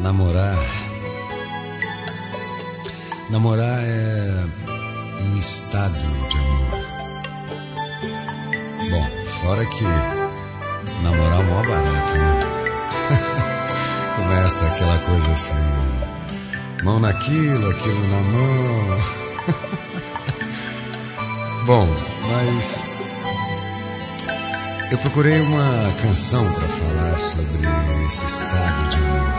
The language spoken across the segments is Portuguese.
Namorar é um estado de amor. Bom, fora que namorar é o maior barato, né? Começa aquela coisa assim, mão naquilo, aquilo na mão. Bom, mas eu procurei uma canção para falar sobre esse estado de amor.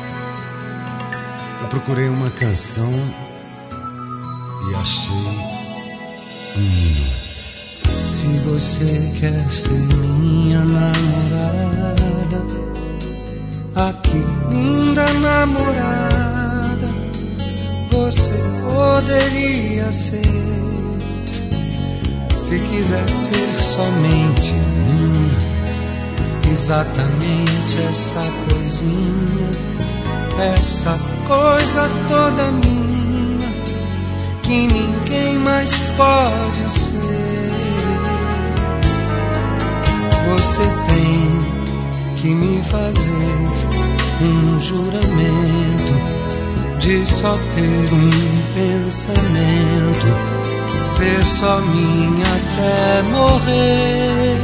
Eu procurei uma canção e achei um hino. Se você quer ser minha namorada, aqui linda namorada, você poderia ser. Se quiser ser somente minha, exatamente essa coisinha, essa coisa toda minha, que ninguém mais pode ser. Você tem que me fazer um juramento de só ter um pensamento, ser só minha até morrer.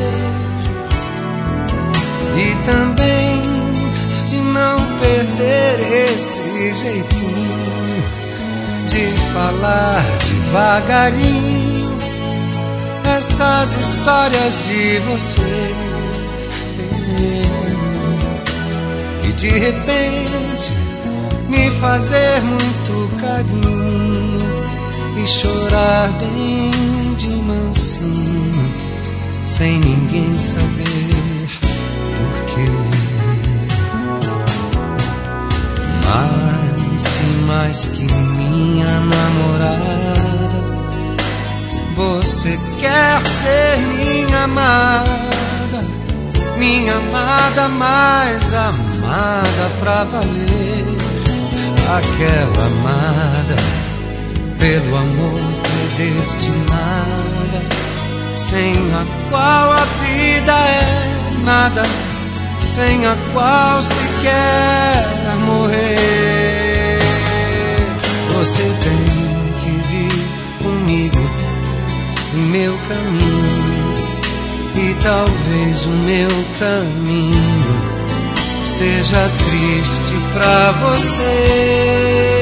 E também de não perder esse jeitinho de falar devagarinho essas histórias de você. E de repente me fazer muito carinho e chorar bem de mansinho, sem ninguém saber porquê. Mas se mais que minha namorada, você quer ser minha amada mais amada pra valer, aquela amada pelo amor predestinada, sem a qual a vida é nada, sem a qual se quer morrer. Você tem que vir comigo em meu caminho, e talvez o meu caminho seja triste pra você.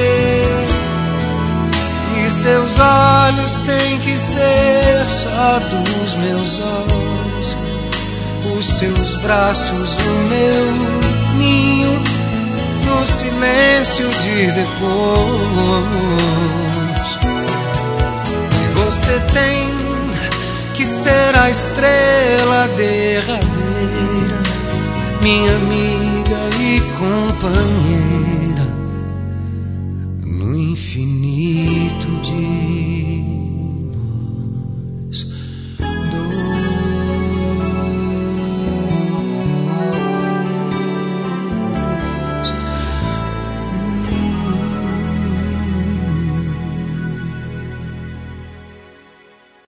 Seus olhos têm que ser só dos meus olhos, os seus braços o meu ninho, no silêncio de depois. E você tem que ser a estrela derradeira, minha amiga e companheira,